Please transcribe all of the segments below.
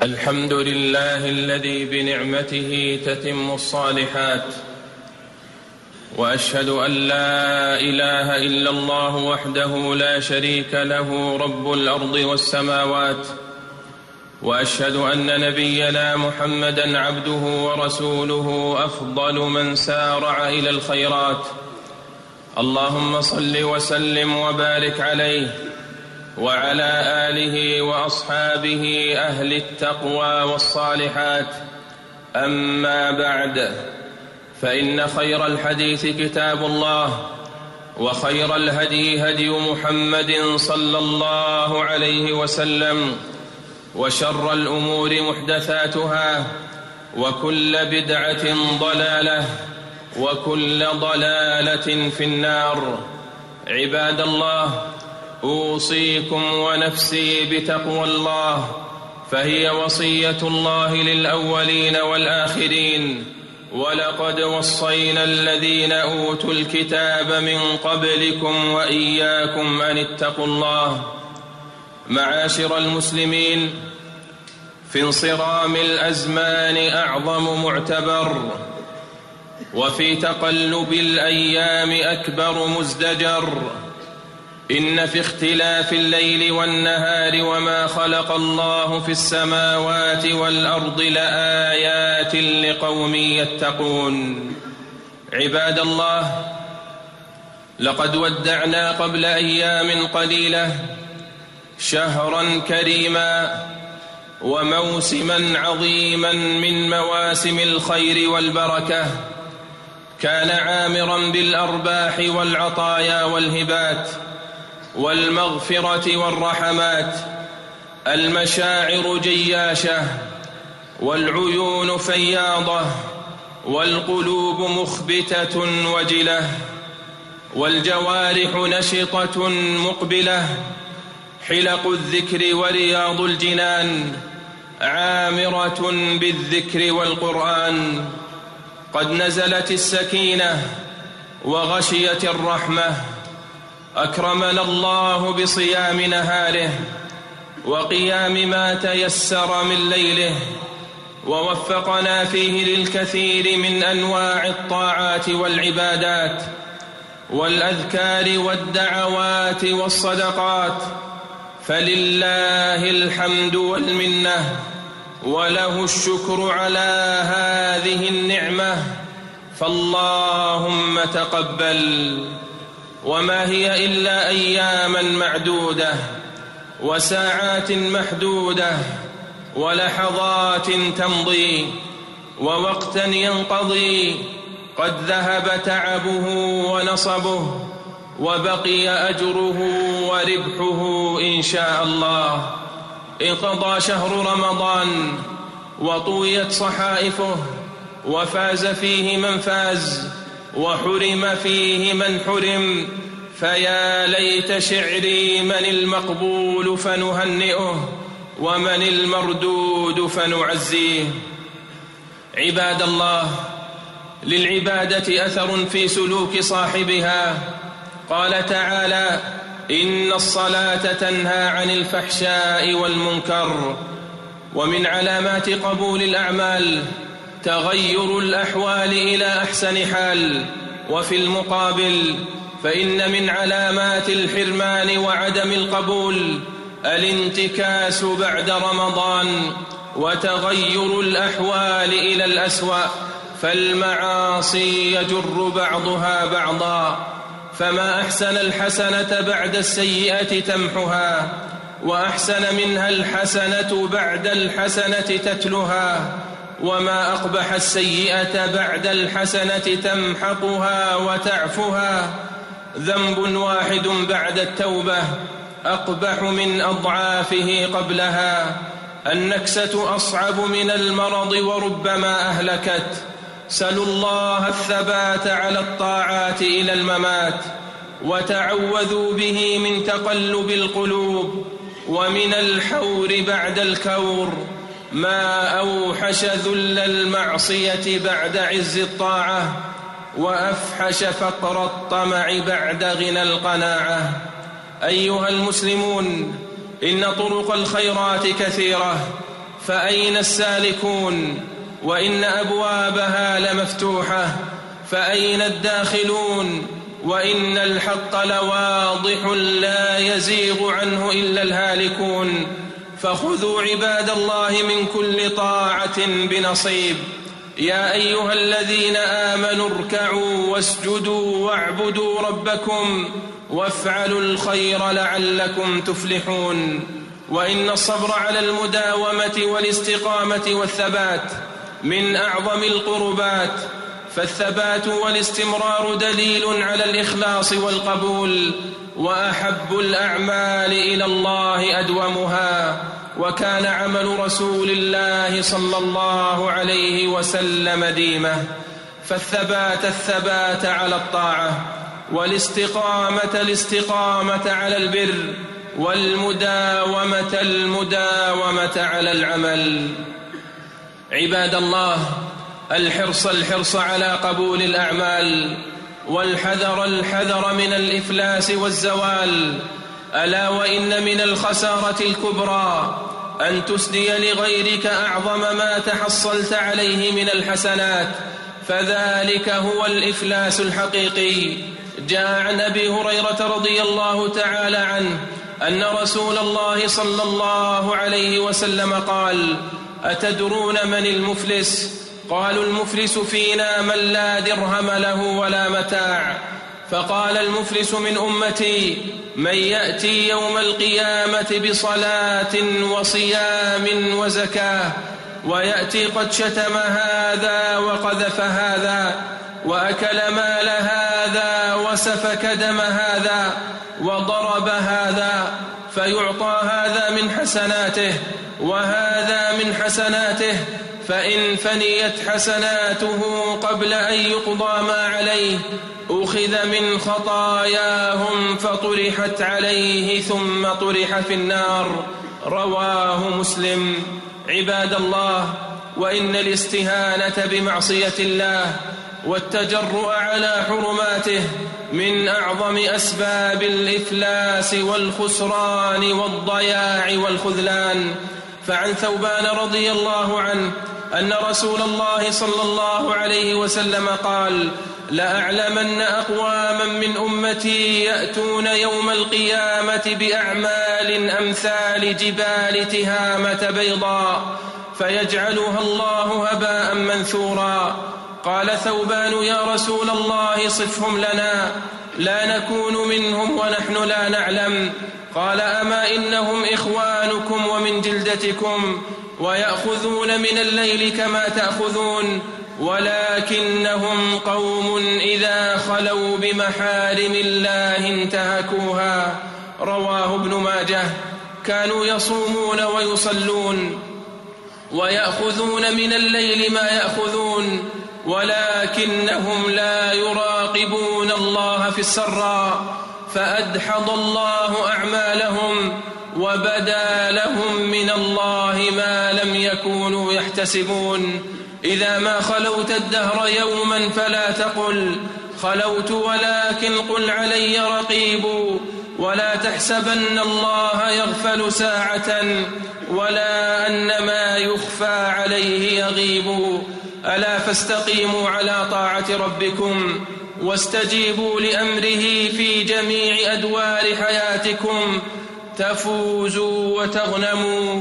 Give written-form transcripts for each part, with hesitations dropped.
الحمد لله الذي بنعمته تتم الصالحات، وأشهد أن لا إله إلا الله وحده لا شريك له رب الأرض والسماوات، وأشهد أن نبينا محمدًا عبده ورسوله أفضل من سارع إلى الخيرات. اللهم صل وسلم وبارك عليه وعلى آله وأصحابه أهل التقوى والصالحات. أما بعد، فإن خير الحديث كتاب الله، وخير الهدي هدي محمد صلى الله عليه وسلم، وشر الأمور محدثاتها، وكل بدعة ضلالة، وكل ضلالة في النار. عباد الله، أوصيكم ونفسي بتقوى الله، فهي وصية الله للأولين والآخرين. ولقد وصينا الذين أوتوا الكتاب من قبلكم وإياكم أن اتقوا الله. معاشر المسلمين، في انصرام الأزمان أعظم معتبر، وفي تقلب الأيام أكبر مزدجر. إن في اختلاف الليل والنهار وما خلق الله في السماوات والأرض لآيات لقوم يتقون. عباد الله، لقد ودعنا قبل أيام قليلة شهرا كريما وموسما عظيما من مواسم الخير والبركة، كان عامرا بالأرباح والعطايا والهبات والمغفرة والرحمات. المشاعر جياشة، والعيون فياضة، والقلوب مخبتة وجلة، والجوارح نشطة مقبلة. حلق الذكر ورياض الجنان عامرة بالذكر والقرآن. قد نزلت السكينة وغشيت الرحمة. أكرمنا الله بصيام نهاره وقيام ما تيسر من ليله، ووفقنا فيه للكثير من أنواع الطاعات والعبادات والأذكار والدعوات والصدقات، فلله الحمد والمنة، وله الشكر على هذه النعمة، فاللهم تقبل. وما هي إلا أياما معدودة، وساعات محدودة، ولحظات تمضي، ووقتا ينقضي. قد ذهب تعبه ونصبه، وبقي أجره وربحه إن شاء الله. انقضى شهر رمضان وطويت صحائفه، وفاز فيه من فاز، وحرم فيه من حرم. فيا ليت شعري من المقبول فنهنئه، ومن المردود فنعزيه. عباد الله، للعبادة أثر في سلوك صاحبها. قال تعالى: إن الصلاة تنهى عن الفحشاء والمنكر. ومن علامات قبول الأعمال تغير الأحوال إلى أحسن حال. وفي المقابل، فإن من علامات الحرمان وعدم القبول الانتكاس بعد رمضان وتغير الأحوال إلى الأسوأ، فالمعاصي يجر بعضها بعضا. فما أحسن الحسنة بعد السيئة تمحها، وأحسن منها الحسنة بعد الحسنة تتلها، وما أقبح السيئة بعد الحسنة تمحقها وتعفها. ذنب واحد بعد التوبة أقبح من أضعافه قبلها. النكسة أصعب من المرض وربما أهلكت. سلوا الله الثبات على الطاعات إلى الممات، وتعوذوا به من تقلب القلوب ومن الحور بعد الكور. ما أوحش ذل المعصية بعد عز الطاعة، وأفحش فقر الطمع بعد غنى القناعة. أيها المسلمون، إن طرق الخيرات كثيرة، فأين السالكون؟ وإن أبوابها لمفتوحة، فأين الداخلون؟ وإن الحق لواضح لا يزيغ عنه إلا الهالكون. فخذوا عباد الله من كل طاعة بنصيب. يا أيها الذين آمنوا اركعوا واسجدوا واعبدوا ربكم وافعلوا الخير لعلكم تفلحون. وإن الصبر على المداومة والاستقامة والثبات من أعظم القربات، فالثبات والاستمرار دليل على الإخلاص والقبول، وأحب الأعمال إلى الله أدومها، وكان عمل رسول الله صلى الله عليه وسلم ديمه. فالثبات على الطاعة، والاستقامة على البر، والمداومة على العمل. عباد الله، الحرص على قبول الأعمال، والحذر من الإفلاس والزوال. ألا وإن من الخسارة الكبرى أن تسدي لغيرك أعظم ما تحصلت عليه من الحسنات، فذلك هو الإفلاس الحقيقي. جاء عن أبي هريرة رضي الله تعالى عنه أن رسول الله صلى الله عليه وسلم قال: أتدرون من المفلس؟ قالوا: المفلس فينا من لا درهم له ولا متاع. فقال: المفلس من أمتي من يأتي يوم القيامة بصلاة وصيام وزكاة، ويأتي قد شتم هذا وقذف هذا وأكل مال هذا وسفك دم هذا وضرب هذا، فيعطى هذا من حسناته وهذا من حسناته، فإن فنيت حسناته قبل أن يقضى ما عليه أخذ من خطاياهم فطرحت عليه ثم طرح في النار. رواه مسلم. عباد الله، وإن الاستهانة بمعصية الله والتجرؤ على حرماته من أعظم أسباب الإفلاس والخسران والضياع والخذلان. فعن ثوبان رضي الله عنه أن رسول الله صلى الله عليه وسلم قال: لأعلمن أقواما من أمتي يأتون يوم القيامة بأعمال أمثال جبال تهامة بيضاء فيجعلها الله هباء منثورا. قال ثوبان: يا رسول الله صفهم لنا، لا نكون منهم ونحن لا نعلم. قال: أما إنهم إخوانكم ومن جلدتكم، ويأخذون من الليل كما تأخذون، ولكنهم قوم إذا خلوا بمحارم الله انتهكوها. رواه ابن ماجه. كانوا يصومون ويصلون ويأخذون من الليل ما يأخذون، ولكنهم لا يراقبون الله في السراء، فأدحض الله أعمالهم وبدا لهم من الله ما لم يكونوا يحتسبون. إذا ما خلوت الدهر يوما فلا تقل خلوت، ولكن قل علي رقيب. ولا تحسبن الله يغفل ساعة، ولا أن ما يخفى عليه يغيب. ألا فاستقيموا على طاعة ربكم واستجيبوا لأمره في جميع أدوار حياتكم، تفوزوا وتغنموا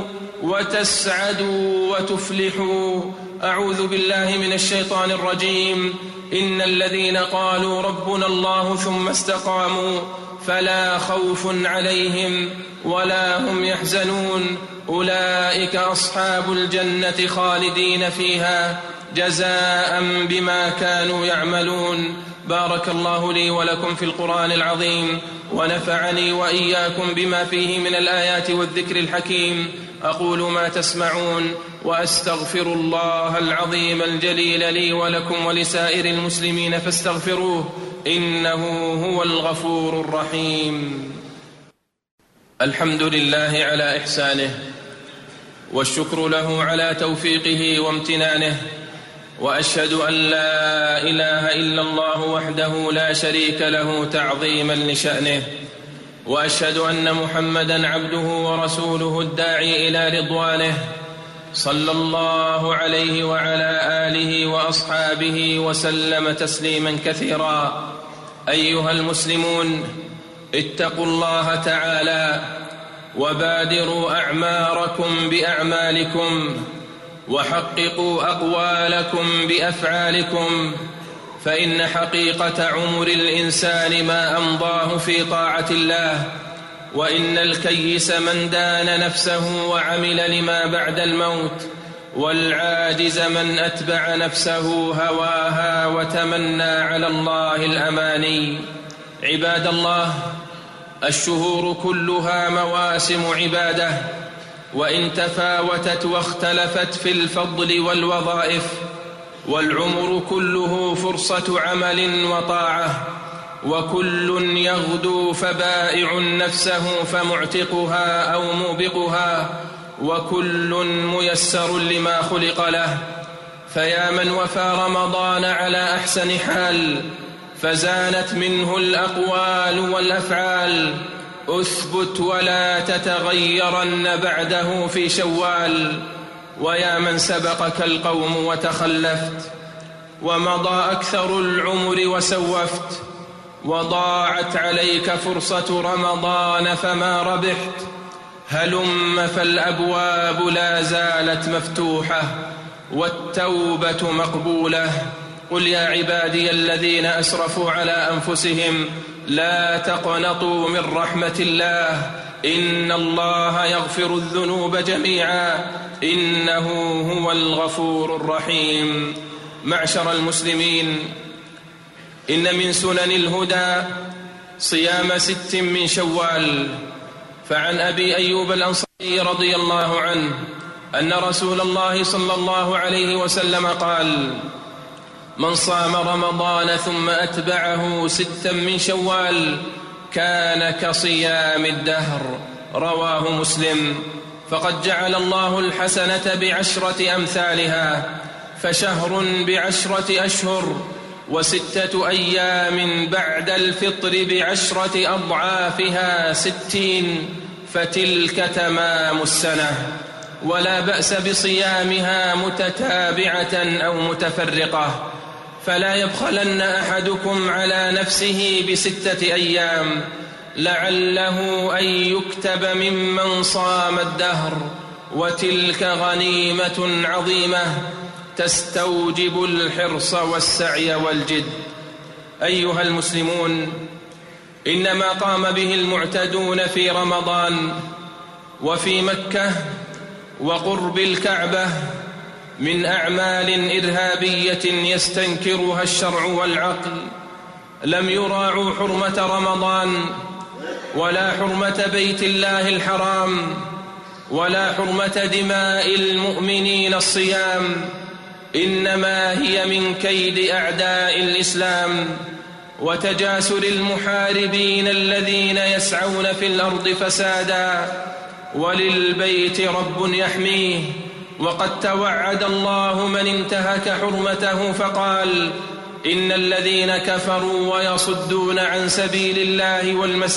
وتسعدوا وتفلحوا. أعوذ بالله من الشيطان الرجيم. إن الذين قالوا ربنا الله ثم استقاموا فلا خوف عليهم ولا هم يحزنون، أولئك أصحاب الجنة خالدين فيها جزاء بما كانوا يعملون. بارك الله لي ولكم في القرآن العظيم، ونفعني وإياكم بما فيه من الآيات والذكر الحكيم. أقول ما تسمعون، وأستغفر الله العظيم الجليل لي ولكم ولسائر المسلمين فاستغفروه، إنه هو الغفور الرحيم. الحمد لله على إحسانه، والشكر له على توفيقه وامتنانه، وأشهد أن لا إله إلا الله وحده لا شريك له تعظيما لشأنه، وأشهد أن محمدا عبده ورسوله الداعي إلى رضوانه، صلى الله عليه وعلى آله وأصحابه وسلم تسليما كثيرا. أيها المسلمون، اتقوا الله تعالى وبادروا أعماركم بأعمالكم، وحققوا أقوالكم بأفعالكم، فإن حقيقة عمر الإنسان ما أمضاه في طاعة الله، وإن الكيس من دان نفسه وعمل لما بعد الموت، والعاجز من أتبع نفسه هواها وتمنى على الله الأماني. عباد الله، الشهور كلها مواسم عبادة، وإن تفاوتت واختلفت في الفضل والوظائف، والعمر كله فرصة عمل وطاعة، وكل يغدو فبائع نفسه فمعتقها أو موبقها، وكل ميسر لما خلق له. فيا من وفى رمضان على أحسن حال فزانت منه الأقوال والأفعال، أثبت ولا تتغيرن بعده في شوال. ويا من سبقك القوم وتخلفت، ومضى أكثر العمر وسوفت، وضاعت عليك فرصة رمضان فما ربحت، هلم فالأبواب لا زالت مفتوحة والتوبة مقبولة. قل يا عبادي الذين أسرفوا على أنفسهم لا تقنطوا من رحمة الله، إن الله يغفر الذنوب جميعا إنه هو الغفور الرحيم. معشر المسلمين، إن من سنن الهدى صيام 6 من شوال. فعن أبي أيوب الأنصاري رضي الله عنه أن رسول الله صلى الله عليه وسلم قال: من صام رمضان ثم أتبعه 6 من شوال كان كصيام الدهر. رواه مسلم. فقد جعل الله الحسنة ب10 أمثالها، فشهر ب10 أشهر، و6 أيام بعد الفطر ب10 أضعافها 60، فتلك تمام السنة. ولا بأس بصيامها متتابعة أو متفرقة، فلا يبخلن أحدكم على نفسه ب6 أيام لعله أن يكتب ممن صام الدهر، وتلك غنيمة عظيمة تستوجب الحرص والسعي والجد. أيها المسلمون، إنما قام به المعتدون في رمضان وفي مكة وقرب الكعبة من أعمال إرهابية يستنكرها الشرع والعقل، لم يراعوا حرمة رمضان، ولا حرمة بيت الله الحرام، ولا حرمة دماء المؤمنين الصيام، إنما هي من كيد أعداء الإسلام وتجاسر المحاربين الذين يسعون في الأرض فسادا. وللبيت رب يحميه، وقد توعد الله من انتهك حرمته فقال: إن الذين كفروا ويصدون عن سبيل الله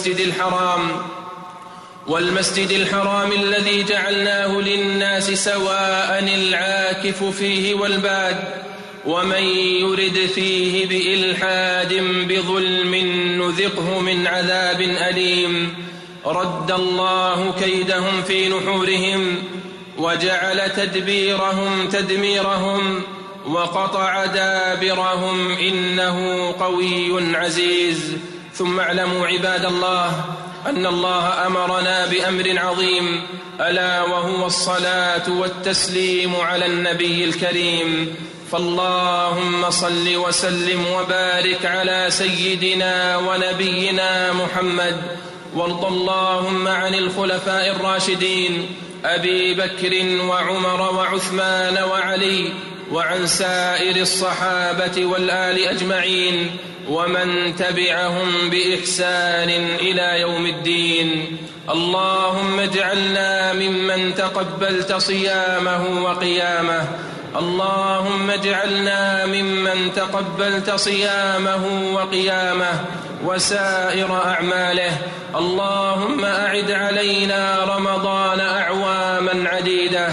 والمسجد الحرام الذي جعلناه للناس سواء العاكف فيه والباد، ومن يرد فيه بإلحاد بظلم نذقه من عذاب أليم. رد الله كيدهم في نحورهم، وجعل تدبيرهم تدميرهم، وقطع دابرهم، إنه قوي عزيز. ثم اعلموا عباد الله أن الله أمرنا بأمر عظيم، ألا وهو الصلاة والتسليم على النبي الكريم. فاللهم صل وسلم وبارك على سيدنا ونبينا محمد، وارض اللهم عن الخلفاء الراشدين أبي بكر وعمر وعثمان وعلي، وعن سائر الصحابة والآل أجمعين، ومن تبعهم بإحسان إلى يوم الدين. اللهم اجعلنا ممن تقبلت صيامه وقيامه، اللهم اجعلنا ممن تقبلت صيامه وقيامه وسائر أعماله. اللهم أعد علينا رمضان أعواما عديدة،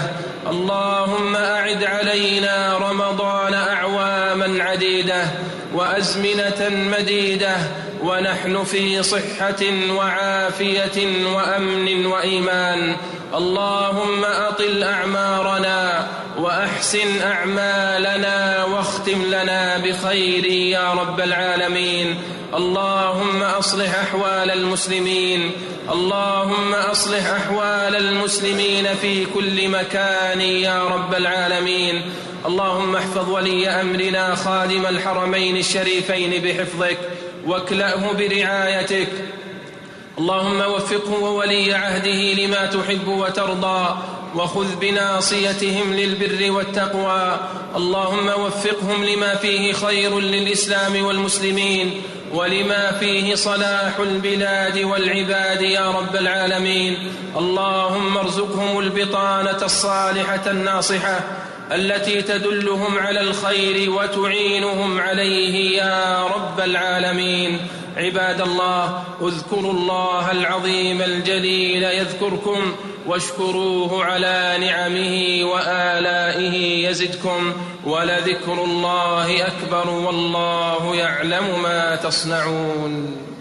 اللهم أعد علينا رمضان أعواما عديدة وأزمنة مديدة ونحن في صحة وعافية وأمن وإيمان. اللهم أطل أعمارنا وأحسن أعمالنا واختم لنا بخير يا رب العالمين. اللهم أصلح أحوال المسلمين، اللهم أصلح أحوال المسلمين في كل مكان يا رب العالمين. اللهم احفظ ولي أمرنا خادم الحرمين الشريفين بحفظك واكلأه برعايتك. اللهم وفقه وولي عهده لما تحب وترضى وخذ بناصيتهم للبر والتقوى. اللهم وفقهم لما فيه خير للإسلام والمسلمين ولما فيه صلاح البلاد والعباد يا رب العالمين. اللهم ارزقهم البطانة الصالحة الناصحة التي تدلهم على الخير وتعينهم عليه يا رب العالمين. عباد الله، اذكروا الله العظيم الجليل يذكركم واشكروه على نعمه وآلائه يزدكم، ولذكر الله أكبر والله يعلم ما تصنعون.